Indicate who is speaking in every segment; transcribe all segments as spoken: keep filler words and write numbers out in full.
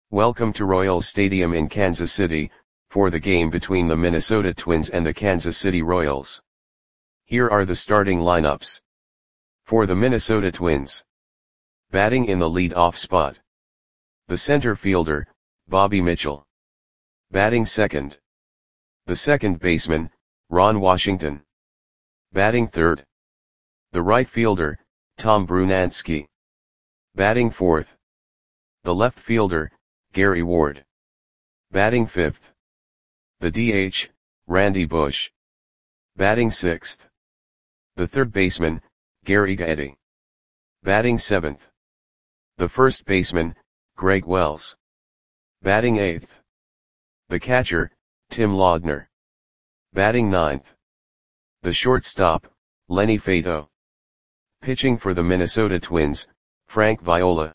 Speaker 1: Welcome to Royals Stadium in Kansas City, for the game between the Minnesota Twins and the Kansas City Royals. Here are the starting lineups. For the Minnesota Twins. Batting in the lead-off spot. The center fielder, Bobby Mitchell. Batting second. The second baseman, Ron Washington. Batting third. The right fielder, Tom Brunansky. Batting fourth. The left fielder, Gary Ward. Batting fifth. The D H, Randy Bush. Batting sixth. The third baseman, Gary Gaetti. Batting seventh. The first baseman, Greg Wells. Batting eighth. The catcher, Tim Laudner. Batting ninth. The shortstop, Lenny Fato. Pitching for the Minnesota Twins, Frank Viola.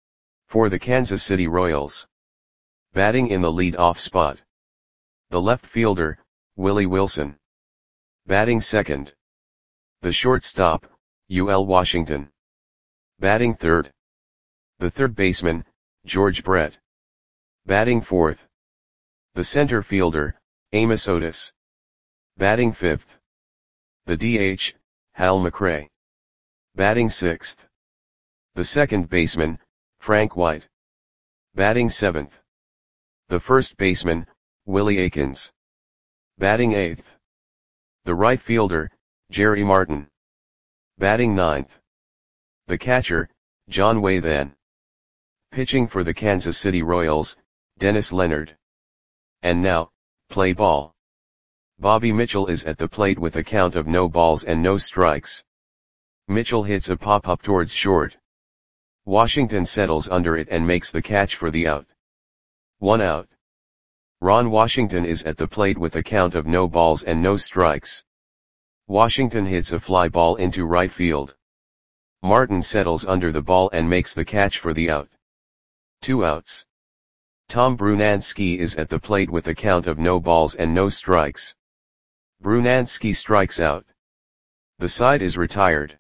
Speaker 1: For the Kansas City Royals. Batting in the lead-off spot. The left fielder, Willie Wilson. Batting second. The shortstop, U L Washington. Batting third. The third baseman, George Brett. Batting fourth. The center fielder, Amos Otis. Batting fifth. The D H, Hal McRae. Batting sixth. The second baseman, Frank White. Batting seventh. The first baseman, Willie Aikens. Batting eighth. The right fielder, Jerry Martin. Batting ninth. The catcher, John Wathan. Pitching for the Kansas City Royals, Dennis Leonard. And now, play ball. Bobby Mitchell is at the plate with a count of no balls and no strikes. Mitchell hits a pop-up towards short. Washington settles under it and makes the catch for the out. One out. Ron Washington is at the plate with a count of no balls and no strikes. Washington hits a fly ball into right field. Martin settles under the ball and makes the catch for the out. Two outs. Tom Brunansky is at the plate with a count of no balls and no strikes. Brunansky strikes out. The side is retired.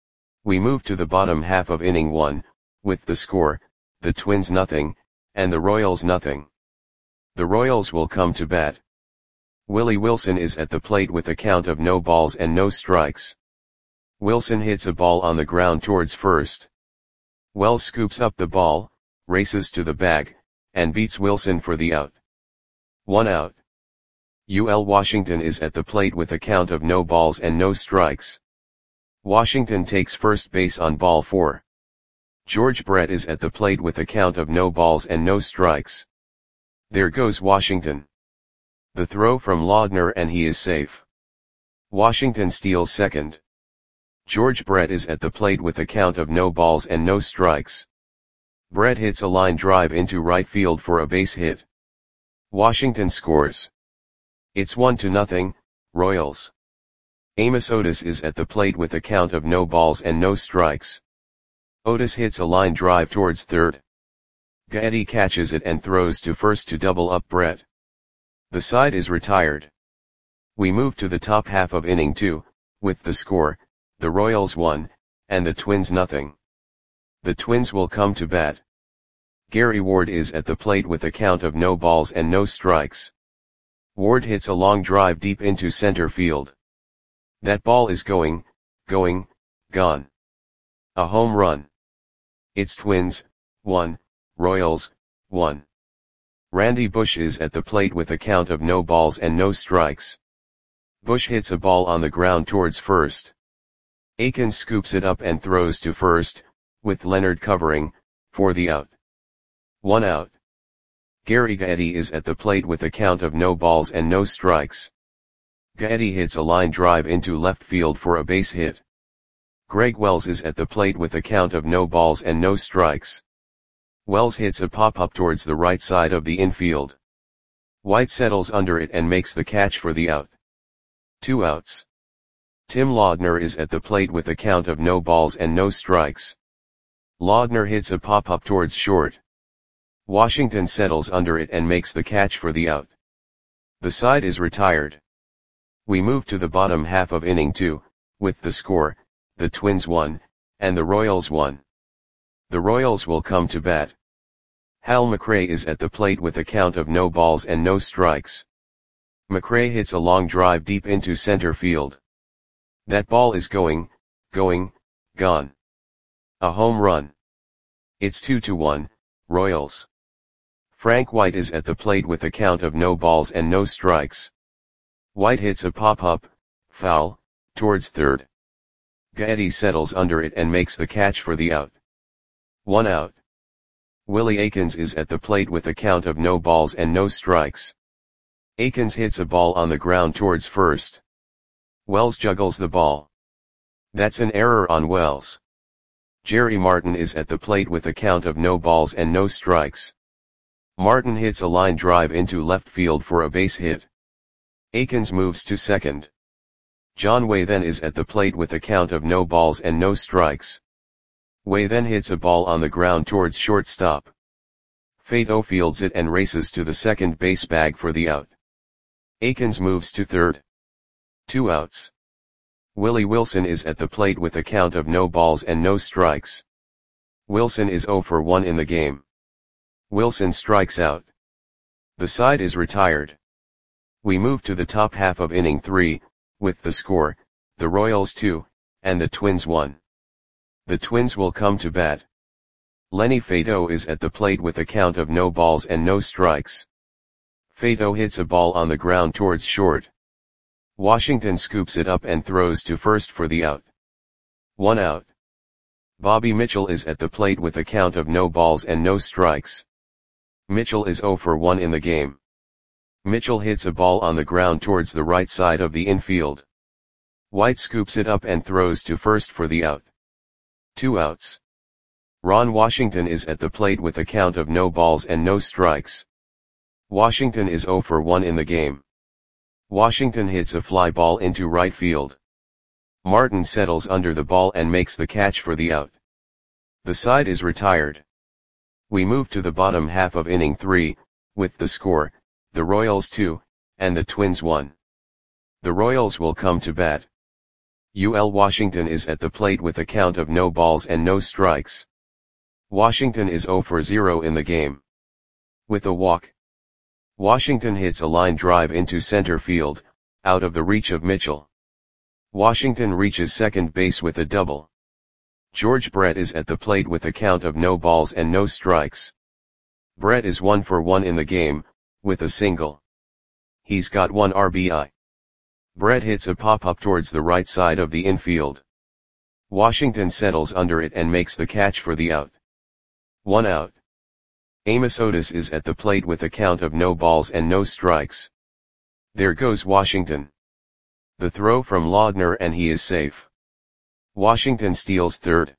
Speaker 1: We move to the bottom half of inning one, with the score, the Twins nothing, and the Royals nothing. The Royals will come to bat. Willie Wilson is at the plate with a count of no balls and no strikes. Wilson hits a ball on the ground towards first. Wells scoops up the ball, races to the bag, and beats Wilson for the out. One out. U L Washington is at the plate with a count of no balls and no strikes. Washington takes first base on ball four. George Brett is at the plate with a count of no balls and no strikes. There goes Washington. The throw from Laudner and he is safe. Washington steals second. George Brett is at the plate with a count of no balls and no strikes. Brett hits a line drive into right field for a base hit. Washington scores. It's one to nothing, Royals. Amos Otis is at the plate with a count of no balls and no strikes. Otis hits a line drive towards third. Gaetti catches it and throws to first to double up Brett. The side is retired. We move to the top half of inning two, with the score, the Royals one, and the Twins nothing. The Twins will come to bat. Gary Ward is at the plate with a count of no balls and no strikes. Ward hits a long drive deep into center field. That ball is going, going, gone. A home run. It's Twins, one, Royals, one. Randy Bush is at the plate with a count of no balls and no strikes. Bush hits a ball on the ground towards first. Aikens scoops it up and throws to first, with Leonard covering, for the out. One out. Gary Gaetti is at the plate with a count of no balls and no strikes. Gaetti hits a line drive into left field for a base hit. Greg Wells is at the plate with a count of no balls and no strikes. Wells hits a pop-up towards the right side of the infield. White settles under it and makes the catch for the out. Two outs. Tim Laudner is at the plate with a count of no balls and no strikes. Laudner hits a pop-up towards short. Washington settles under it and makes the catch for the out. The side is retired. We move to the bottom half of inning two, with the score, the Twins one, and the Royals one. The Royals will come to bat. Hal McRae is at the plate with a count of no balls and no strikes. McRae hits a long drive deep into center field. That ball is going, going, gone. A home run. It's two to one, Royals. Frank White is at the plate with a count of no balls and no strikes. White hits a pop-up, foul, towards third. Gaetti settles under it and makes the catch for the out. One out. Willie Aikens is at the plate with a count of no balls and no strikes. Aikens hits a ball on the ground towards first. Wells juggles the ball. That's an error on Wells. Jerry Martin is at the plate with a count of no balls and no strikes. Martin hits a line drive into left field for a base hit. Aikens moves to second. John Way then is at the plate with a count of no balls and no strikes. Way then hits a ball on the ground towards shortstop. Fato fields it and races to the second base bag for the out. Aikens moves to third. Two outs. Willie Wilson is at the plate with a count of no balls and no strikes. Wilson is oh for one in the game. Wilson strikes out. The side is retired. We move to the top half of inning three, with the score, the Royals two, and the Twins one. The Twins will come to bat. Lenny Fato is at the plate with a count of no balls and no strikes. Fato hits a ball on the ground towards short. Washington scoops it up and throws to first for the out. One out. Bobby Mitchell is at the plate with a count of no balls and no strikes. Mitchell is oh for one in the game. Mitchell hits a ball on the ground towards the right side of the infield. White scoops it up and throws to first for the out. Two outs. Ron Washington is at the plate with a count of no balls and no strikes. Washington is oh for one in the game. Washington hits a fly ball into right field. Martin settles under the ball and makes the catch for the out. The side is retired. We move to the bottom half of inning three, with the score, the Royals two, and the Twins one. The Royals will come to bat. U L Washington is at the plate with a count of no balls and no strikes. Washington is oh for zero in the game. With a walk. Washington hits a line drive into center field, out of the reach of Mitchell. Washington reaches second base with a double. George Brett is at the plate with a count of no balls and no strikes. Brett is one for one in the game, with a single. He's got one R B I. Brett hits a pop-up towards the right side of the infield. Washington settles under it and makes the catch for the out. One out. Amos Otis is at the plate with a count of no balls and no strikes. There goes Washington. The throw from Laudner and he is safe. Washington steals third.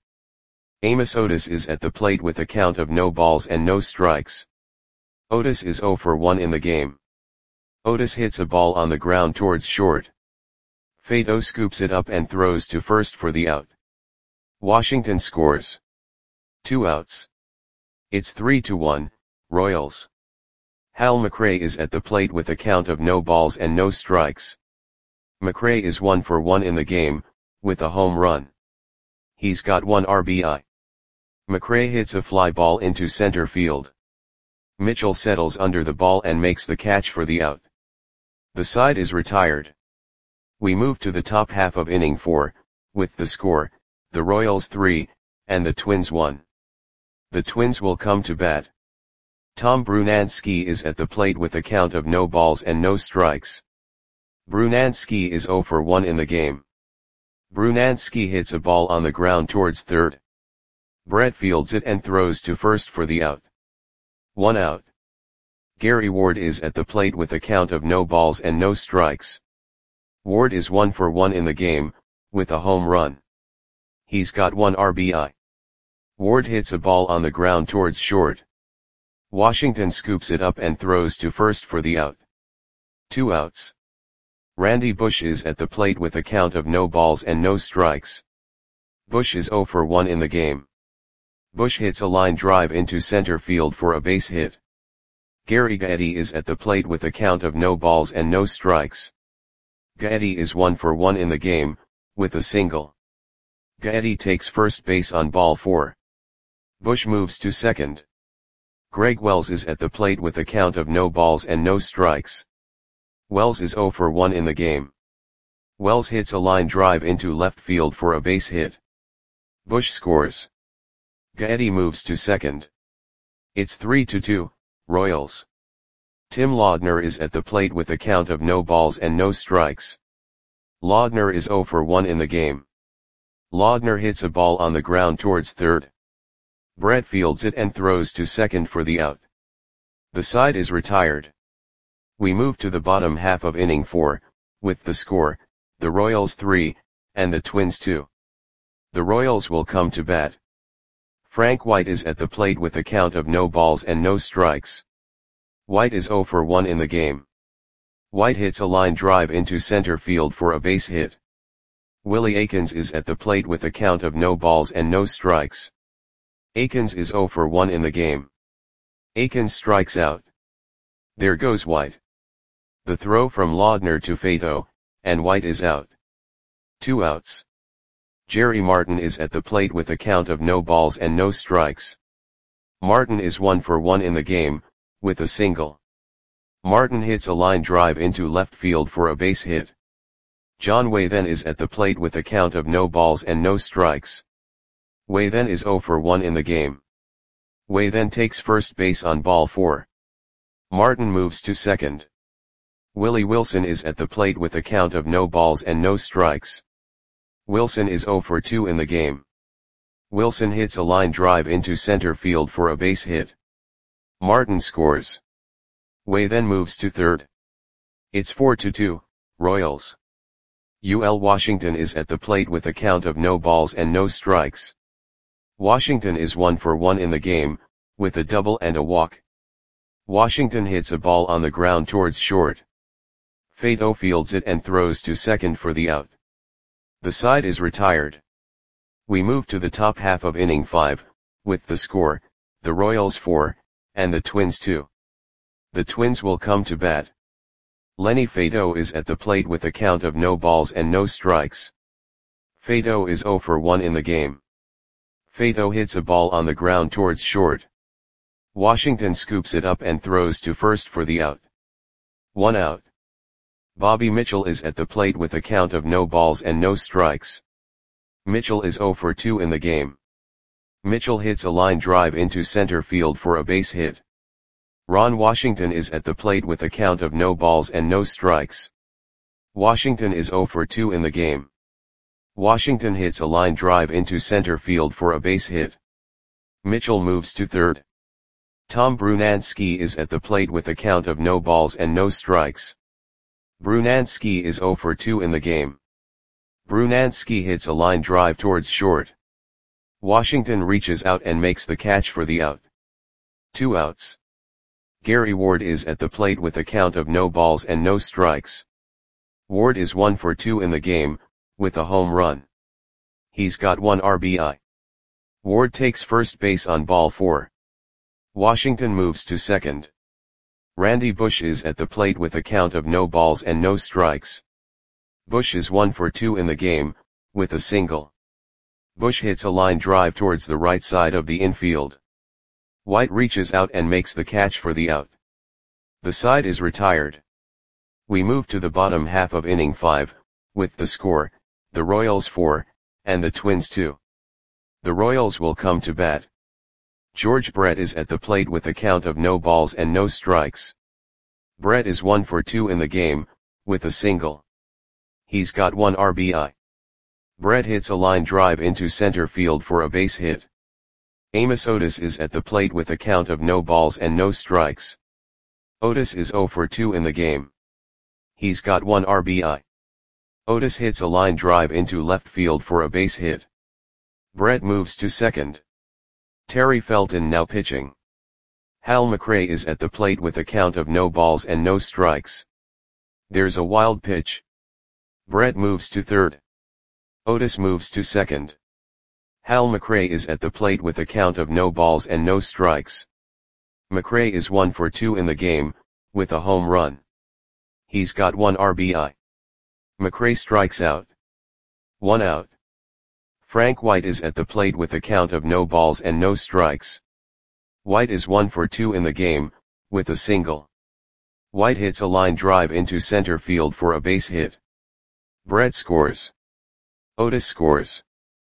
Speaker 1: Amos Otis is at the plate with a count of no balls and no strikes. Otis is oh for one in the game. Otis hits a ball on the ground towards short. Fato scoops it up and throws to first for the out. Washington scores. Two outs. It's three to one, Royals. Hal McRae is at the plate with a count of no balls and no strikes. McRae is one for one in the game, with a home run. He's got one R B I. McRae hits a fly ball into center field. Mitchell settles under the ball and makes the catch for the out. The side is retired. We move to the top half of inning four, with the score, the Royals three, and the Twins one. The Twins will come to bat. Tom Brunansky is at the plate with a count of no balls and no strikes. Brunansky is oh for one in the game. Brunansky hits a ball on the ground towards third. Brett fields it and throws to first for the out. One out. Gary Ward is at the plate with a count of no balls and no strikes. Ward is one for one in the game, with a home run. He's got one R B I. Ward hits a ball on the ground towards short. Washington scoops it up and throws to first for the out. Two outs. Randy Bush is at the plate with a count of no balls and no strikes. Bush is oh for one in the game. Bush hits a line drive into center field for a base hit. Gary Gaetti is at the plate with a count of no balls and no strikes. Gaetti is one for one in the game, with a single. Gaetti takes first base on ball four. Bush moves to second. Greg Wells is at the plate with a count of no balls and no strikes. Wells is zero for one in the game. Wells hits a line drive into left field for a base hit. Bush scores. Gaetti moves to second. It's three to two, Royals. Tim Laudner is at the plate with a count of no balls and no strikes. Laudner is zero for one in the game. Laudner hits a ball on the ground towards third. Brett fields it and throws to second for the out. The side is retired. We move to the bottom half of inning four, with the score, the Royals three, and the Twins two. The Royals will come to bat. Frank White is at the plate with a count of no balls and no strikes. White is zero for one in the game. White hits a line drive into center field for a base hit. Willie Aikens is at the plate with a count of no balls and no strikes. Aikens is zero for one in the game. Aikens strikes out. There goes White. The throw from Laudner to Fato, and White is out. Two outs. Jerry Martin is at the plate with a count of no balls and no strikes. Martin is one for one in the game, with a single. Martin hits a line drive into left field for a base hit. John Way then is at the plate with a count of no balls and no strikes. Way then is zero for one in the game. Way then takes first base on ball four. Martin moves to second. Willie Wilson is at the plate with a count of no balls and no strikes. Wilson is zero for two in the game. Wilson hits a line drive into center field for a base hit. Martin scores. Way then moves to third. It's four to two, Royals. U L Washington is at the plate with a count of no balls and no strikes. Washington is one for one in the game, with a double and a walk. Washington hits a ball on the ground towards short. Fato fields it and throws to second for the out. The side is retired. We move to the top half of inning five, with the score, the Royals four, and the Twins two. The Twins will come to bat. Lenny Fato is at the plate with a count of no balls and no strikes. Fato is zero for one in the game. Fato hits a ball on the ground towards short. Washington scoops it up and throws to first for the out. One out. Bobby Mitchell is at the plate with a count of no balls and no strikes. Mitchell is zero for two in the game. Mitchell hits a line drive into center field for a base hit. Ron Washington is at the plate with a count of no balls and no strikes. Washington is zero for two in the game. Washington hits a line drive into center field for a base hit. Mitchell moves to third. Tom Brunansky is at the plate with a count of no balls and no strikes. Brunansky is zero for two in the game. Brunansky hits a line drive towards short. Washington reaches out and makes the catch for the out. Two outs. Gary Ward is at the plate with a count of no balls and no strikes. Ward is one for two in the game, with a home run. He's got one R B I. Ward takes first base on ball four. Washington moves to second. Randy Bush is at the plate with a count of no balls and no strikes. Bush is one for two in the game, with a single. Bush hits a line drive towards the right side of the infield. White reaches out and makes the catch for the out. The side is retired. We move to the bottom half of inning five, with the score, the Royals four, and the Twins two. The Royals will come to bat. George Brett is at the plate with a count of no balls and no strikes. Brett is one for two in the game, with a single. He's got one R B I. Brett hits a line drive into center field for a base hit. Amos Otis is at the plate with a count of no balls and no strikes. Otis is zero for two in the game. He's got one R B I. Otis hits a line drive into left field for a base hit. Brett moves to second. Terry Felton now pitching. Hal McRae is at the plate with a count of no balls and no strikes. There's a wild pitch. Brett moves to third. Otis moves to second. Hal McRae is at the plate with a count of no balls and no strikes. McRae is one for two in the game, with a home run. He's got one R B I. McRae strikes out. One out. Frank White is at the plate with a count of no balls and no strikes. White is one for two in the game, with a single. White hits a line drive into center field for a base hit. Brett scores. Otis scores.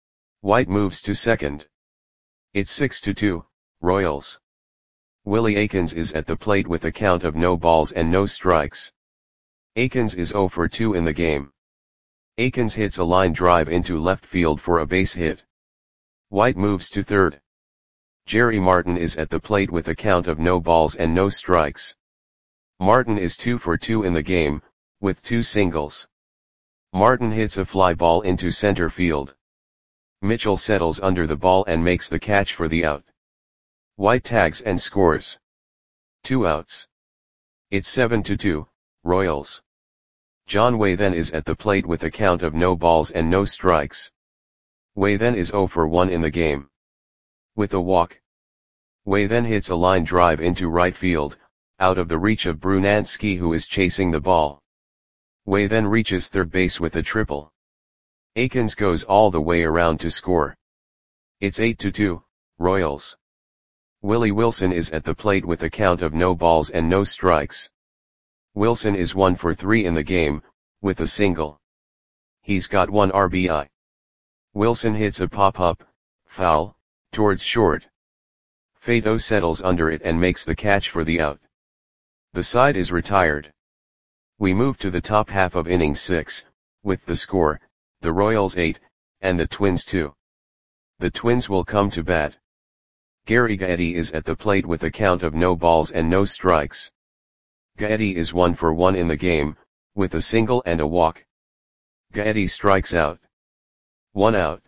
Speaker 1: White moves to second. It's six to two, Royals. Willie Aikens is at the plate with a count of no balls and no strikes. Aikens is zero for two in the game. Aikens hits a line drive into left field for a base hit. White moves to third. Jerry Martin is at the plate with a count of no balls and no strikes. Martin is two for two in the game, with two singles. Martin hits a fly ball into center field. Mitchell settles under the ball and makes the catch for the out. White tags and scores. Two outs. It's seven to two, Royals. John Way then is at the plate with a count of no balls and no strikes. Way then is zero for one in the game. With a walk. Way then hits a line drive into right field, out of the reach of Brunansky, who is chasing the ball. Way then reaches third base with a triple. Aikens goes all the way around to score. It's eight to two, Royals. Willie Wilson is at the plate with a count of no balls and no strikes. Wilson is one for three in the game, with a single. He's got one R B I. Wilson hits a pop-up, foul, towards short. Fato settles under it and makes the catch for the out. The side is retired. We move to the top half of inning six, with the score, the Royals eight, and the Twins two. The Twins will come to bat. Gary Gaetti is at the plate with a count of no balls and no strikes. Gaetti is one for one in the game, with a single and a walk. Gaetti strikes out. One out.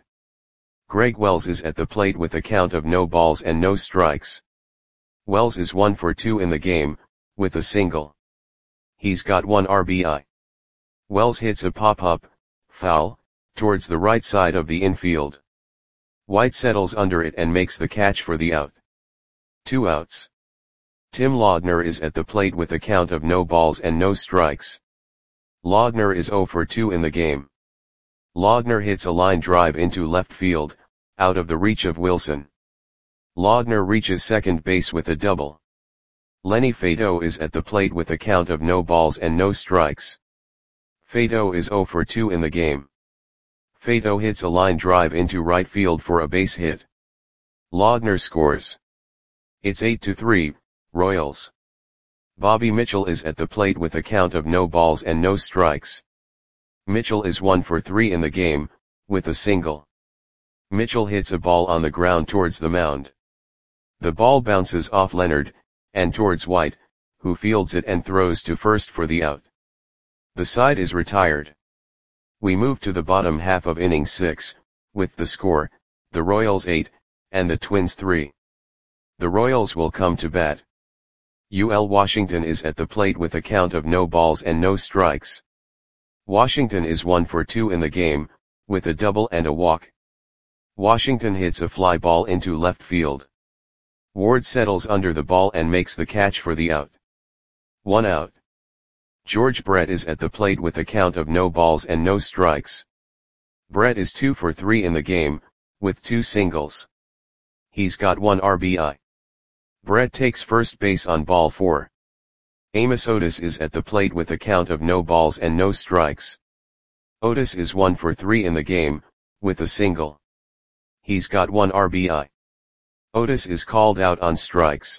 Speaker 1: Greg Wells is at the plate with a count of no balls and no strikes. Wells is one for two in the game, with a single. He's got one R B I. Wells hits a pop-up, foul, towards the right side of the infield. White settles under it and makes the catch for the out. Two outs. Tim Laudner is at the plate with a count of no balls and no strikes. Laudner is zero for two in the game. Laudner hits a line drive into left field, out of the reach of Wilson. Laudner reaches second base with a double. Lenny Fato is at the plate with a count of no balls and no strikes. Fato is zero for two in the game. Fato hits a line drive into right field for a base hit. Laudner scores. It's eight to three, Royals. Bobby Mitchell is at the plate with a count of no balls and no strikes. Mitchell is one for three in the game, with a single. Mitchell hits a ball on the ground towards the mound. The ball bounces off Leonard, and towards White, who fields it and throws to first for the out. The side is retired. We move to the bottom half of inning six, with the score, the Royals eight, and the Twins three. The Royals will come to bat. U L Washington is at the plate with a count of no balls and no strikes. Washington is one for two in the game, with a double and a walk. Washington hits a fly ball into left field. Ward settles under the ball and makes the catch for the out. One out. George Brett is at the plate with a count of no balls and no strikes. Brett is two for three in the game, with two singles. He's got one R B I. Brett takes first base on ball four. Amos Otis is at the plate with a count of no balls and no strikes. Otis is one for three in the game, with a single. He's got one R B I. Otis is called out on strikes.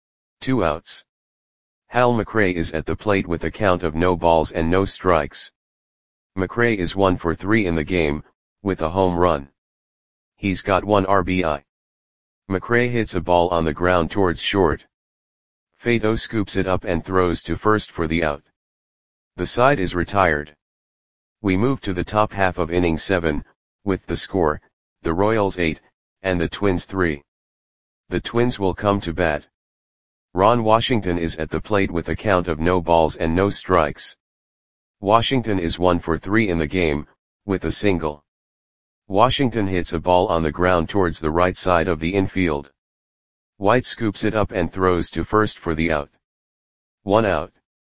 Speaker 1: Two outs. Hal McRae is at the plate with a count of no balls and no strikes. McRae is one for three in the game, with a home run. He's got one R B I. McRae hits a ball on the ground towards short. Fato scoops it up and throws to first for the out. The side is retired. We move to the top half of inning seven, with the score, the Royals eight, and the Twins three. The Twins will come to bat. Ron Washington is at the plate with a count of no balls and no strikes. Washington is one for three in the game, with a single. Washington hits a ball on the ground towards the right side of the infield. White scoops it up and throws to first for the out. One out.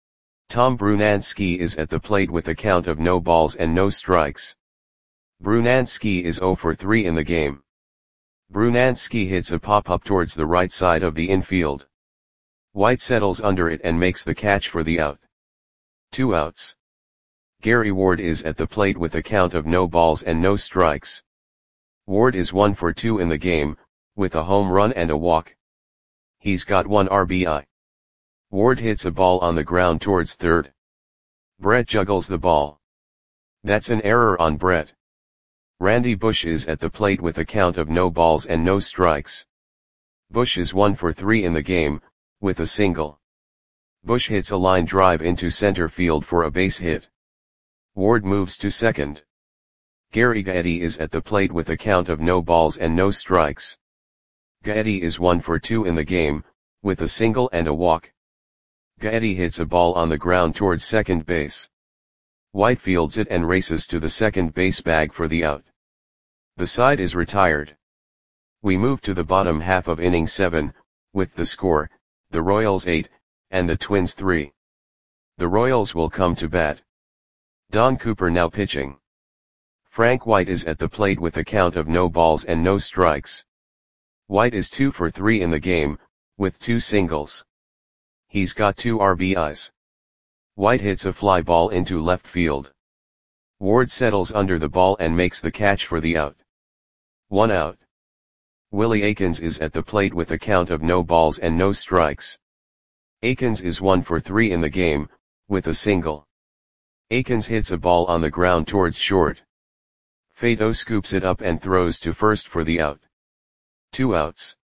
Speaker 1: Tom Brunansky is at the plate with a count of no balls and no strikes. Brunansky is zero for three in the game. Brunansky hits a pop-up towards the right side of the infield. White settles under it and makes the catch for the out. Two outs. Gary Ward is at the plate with a count of no balls and no strikes. Ward is one for two in the game, with a home run and a walk. He's got one R B I. Ward hits a ball on the ground towards third. Brett juggles the ball. That's an error on Brett. Randy Bush is at the plate with a count of no balls and no strikes. Bush is one for three in the game, with a single. Bush hits a line drive into center field for a base hit. Ward moves to second. Gary Gaetti is at the plate with a count of no balls and no strikes. Gaetti is one for two in the game, with a single and a walk. Gaetti hits a ball on the ground towards second base. White fields it and races to the second base bag for the out. The side is retired. We move to the bottom half of inning seven, with the score, the Royals eight, and the Twins three. The Royals will come to bat. Don Cooper now pitching. Frank White is at the plate with a count of no balls and no strikes. White is two for three in the game, with two singles. He's got two R B Is. White hits a fly ball into left field. Ward settles under the ball and makes the catch for the out. One out. Willie Aikens is at the plate with a count of no balls and no strikes. Aikens is one for three in the game, with a single. Aikens hits a ball on the ground towards short. Fato scoops it up and throws to first for the out. Two outs.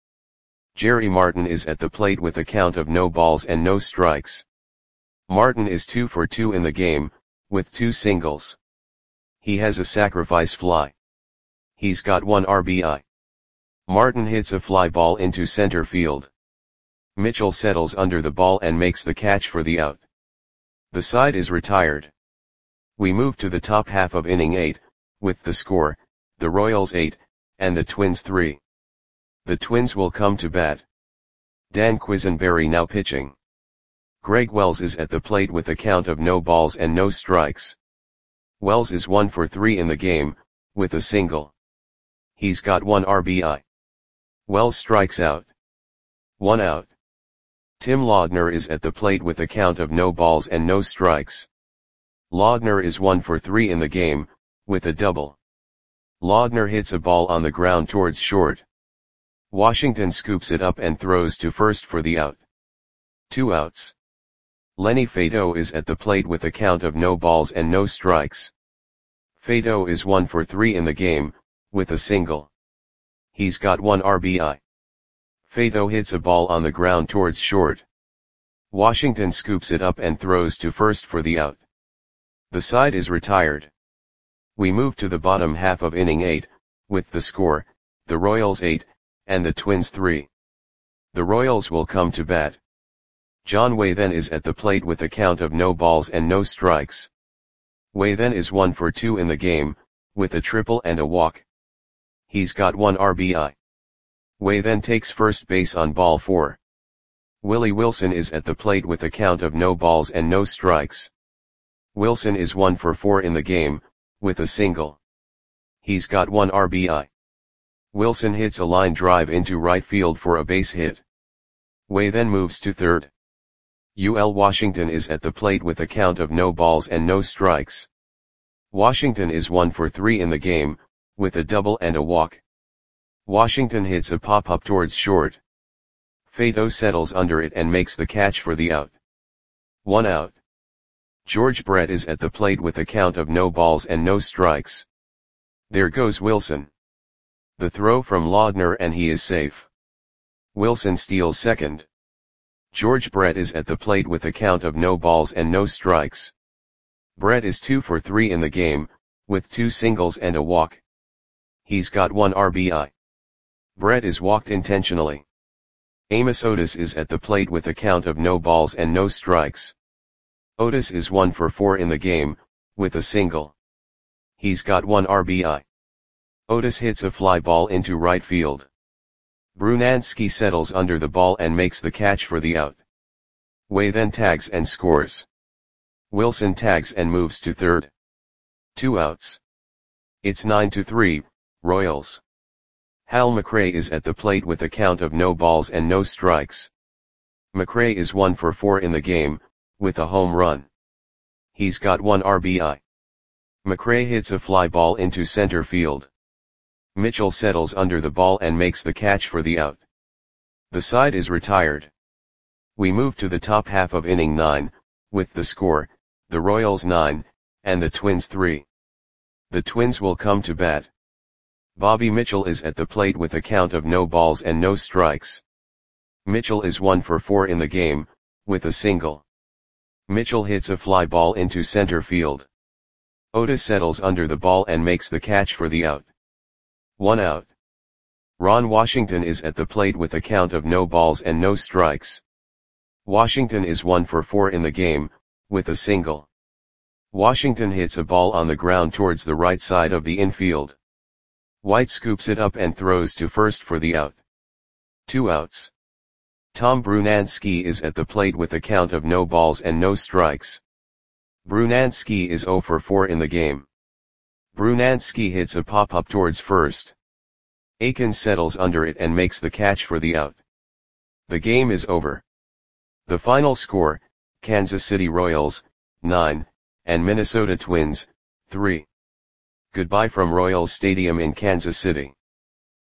Speaker 1: Jerry Martin is at the plate with a count of no balls and no strikes. Martin is two for two in the game, with two singles. He has a sacrifice fly. He's got one R B I. Martin hits a fly ball into center field. Mitchell settles under the ball and makes the catch for the out. The side is retired. We move to the top half of inning eight, with the score, the Royals eight, and the Twins three. The Twins will come to bat. Dan Quisenberry now pitching. Greg Wells is at the plate with a count of no balls and no strikes. Wells is one for three in the game, with a single. He's got one R B I. Wells strikes out. One out. Tim Laudner is at the plate with a count of no balls and no strikes. Laudner is one for three in the game, with a double. Laudner hits a ball on the ground towards short. Washington scoops it up and throws to first for the out. Two outs. Lenny Fato is at the plate with a count of no balls and no strikes. Fato is one for three in the game, with a single. He's got one R B I. Fato hits a ball on the ground towards short. Washington scoops it up and throws to first for the out. The side is retired. We move to the bottom half of inning eight, with the score, the Royals eight, and the Twins three. The Royals will come to bat. John Wathen is at the plate with a count of no balls and no strikes. Wathen is one for two in the game, with a triple and a walk. He's got one R B I. Wathen takes first base on ball four. Willie Wilson is at the plate with a count of no balls and no strikes. Wilson is one for four in the game, with a single. He's got one R B I. Wilson hits a line drive into right field for a base hit. Wathen moves to third. U L Washington is at the plate with a count of no balls and no strikes. Washington is one for three in the game, with a double and a walk. Washington hits a pop-up towards short. Fato settles under it and makes the catch for the out. One out. George Brett is at the plate with a count of no balls and no strikes. There goes Wilson. The throw from Laudner and he is safe. Wilson steals second. George Brett is at the plate with a count of no balls and no strikes. Brett is two for three in the game, with two singles and a walk. He's got one R B I. Brett is walked intentionally. Amos Otis is at the plate with a count of no balls and no strikes. Otis is one for four in the game, with a single. He's got one R B I. Otis hits a fly ball into right field. Brunansky settles under the ball and makes the catch for the out. Wathen tags and scores. Wilson tags and moves to third. Two outs. It's nine to three, Royals. Hal McRae is at the plate with a count of no balls and no strikes. McRae is one for four in the game, with a home run. He's got one R B I. McRae hits a fly ball into center field. Mitchell settles under the ball and makes the catch for the out. The side is retired. We move to the top half of inning nine, with the score, the Royals nine, and the Twins three. The Twins will come to bat. Bobby Mitchell is at the plate with a count of no balls and no strikes. Mitchell is one for four in the game, with a single. Mitchell hits a fly ball into center field. Otis settles under the ball and makes the catch for the out. One out. Ron Washington is at the plate with a count of no balls and no strikes. Washington is one for four in the game, with a single. Washington hits a ball on the ground towards the right side of the infield. White scoops it up and throws to first for the out. Two outs. Tom Brunansky is at the plate with a count of no balls and no strikes. Brunansky is zero for four in the game. Brunansky hits a pop-up towards first. Aiken settles under it and makes the catch for the out. The game is over. The final score, Kansas City Royals, nine, and Minnesota Twins, three. Goodbye from Royals Stadium in Kansas City.